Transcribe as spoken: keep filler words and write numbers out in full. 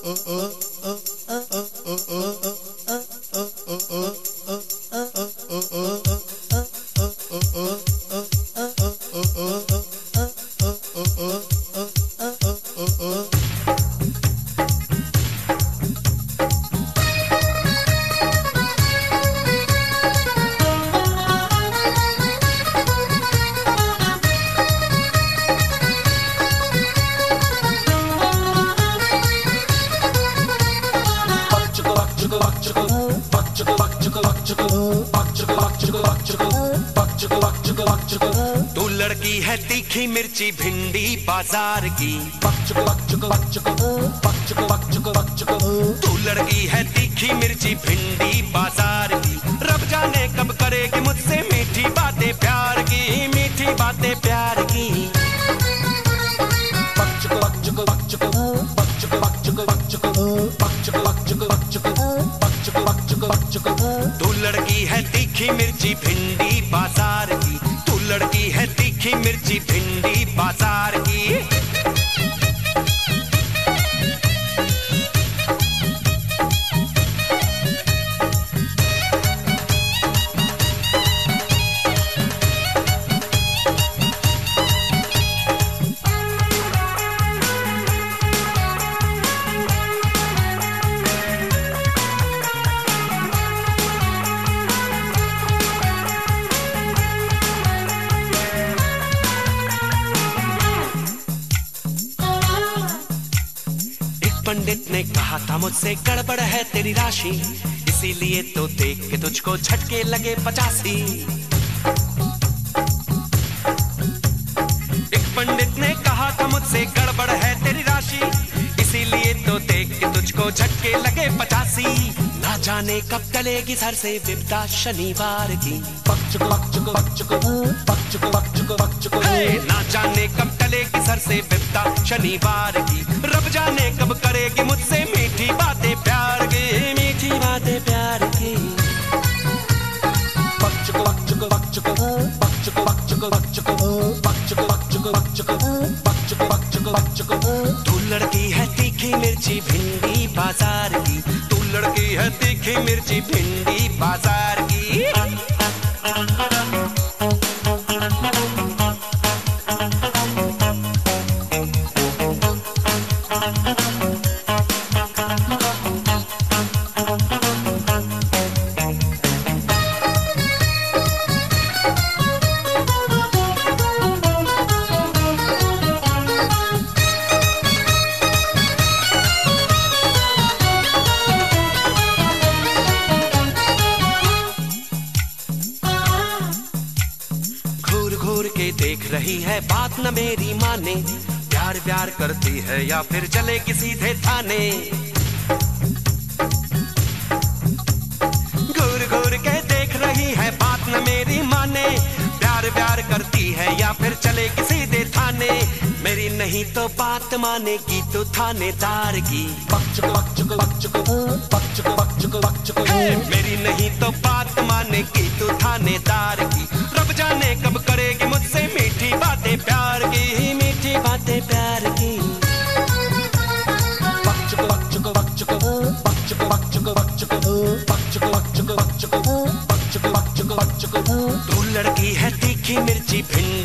तू लड़की है तीखी मिर्ची भिंडी बाजार की। तू लड़की है तीखी मिर्ची भिंडी बाजार की। रब जाने कब करेगी मुझसे मीठी बातें प्यार की, मीठी बातें प्यार की। तू लड़की है तीखी मिर्ची भिंडी बाजार की। तू लड़की है तीखी मिर्ची भिंडी बाजार की। पंडित ने कहा था मुझसे गड़बड़ है तेरी राशि, इसीलिए तो देख के तुझको झटके लगे पचासी। एक पंडित ने कहा था मुझसे गड़बड़ है तेरी राशि, इसीलिए तो देख के तुझको झटके लगे पचासी। ना जाने कब टलेगी सर से विपदा शनिवार की। ना जाने कब टलेगी सर से विपदा शनिवार की। रब जाने कब करेगी मुझसे मीठी बातें प्यार की, मीठी बातें प्यार की। तू लड़की है तीखी मिर्ची भिंडी बाजार की। तू लड़की है तीखी मिर्ची भिंडी बाजार की। देख रही है बात न मेरी माने, प्यार प्यार करती है या फिर चलेगी सीधे थाने। घूर घूर के देख रही है बात न मेरी माने, प्यार प्यार करती है या फिर चलेगी सीधे थाने। मेरी नहीं तो बात मानेगी तो थानेदार की। मेरी नहीं तो बात मानेगी तो थानेदार की। रब जाने कब करेगी मुझसे मीठी बातें प्यार की, मीठी बातें प्यार की। तू लड़की है तीखी मिर्ची भिंडी